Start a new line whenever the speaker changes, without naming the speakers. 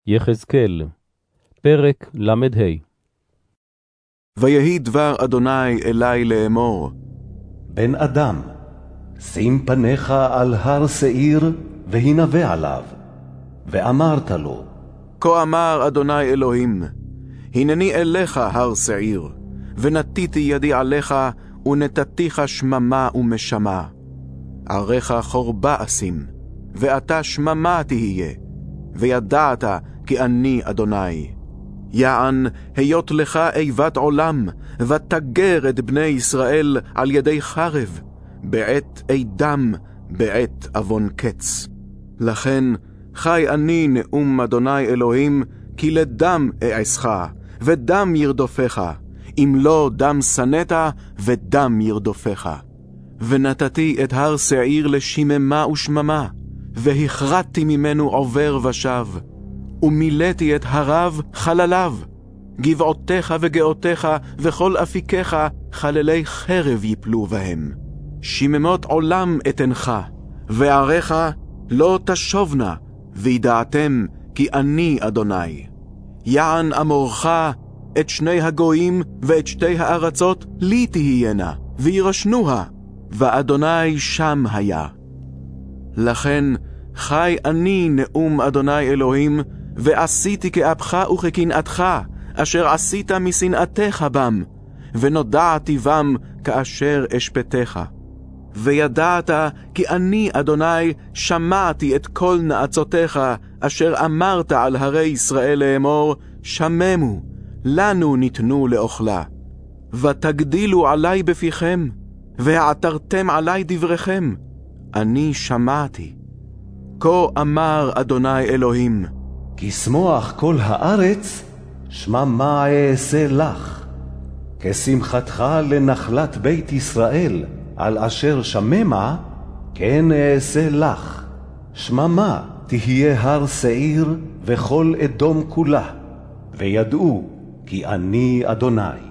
יחזקאל, פרק ל"ה.
ויהי דבר אדוני אלי לאמור,
בן אדם, שים פניך על הר שעיר, והנבא עליו. ואמרת לו,
כה אמר אדוני אלוהים, הנני אליך הר שעיר, ונתיתי ידי עליך, ונתתיך שממה ומשמה. עריך חורבה אשים, ואתה שממה תהיה, וידעת כי אני אדוני. יען היות לך איבת עולם, ותגר את בני ישראל על ידי חרב, בעת אידם, בעת אבון קץ. לכן חי אני נאום אדוני אלוהים, כי לדם אעשך, ודם ירדופך, אם לא דם שנאת, ודם ירדופך. ונתתי את הר שעיר לשממה ושממה, והכרתי ממנו עובר ושב, ומילאתי את הרב חלליו, גבעותיך וגאותיך וכל אפיקיך חללי חרב יפלו בהם. שממות עולם אתנך, ועריך לא תשובנה, וידעתם כי אני אדוני. יען אמורך את שני הגויים ואת שתי הארצות לי תהיינה, וירשנוה, ואדוני שם היה. לכן חי אני נאום אדוני אלוהים, ועשיתי כאפך וכקנאתך, אשר עשית משנאתך בם, ונודעתי בם כאשר אשפטך. וידעת כי אני אדוני שמעתי את כל נאצותיך, אשר אמרת על הרי ישראל לאמור, שממו, לנו ניתנו לאוכלה. ותגדילו עלי בפיכם, והעתרתם עלי דבריכם, אני שמעתי. כה אמר אדוני אלוהים,
כי שמוח כל הארץ, שממה אעשה לך. כשמחתך לנחלת בית ישראל, על אשר שממה, כן אעשה לך. שממה תהיה הר שעיר וכל אדום כולה, וידעו כי אני אדוני.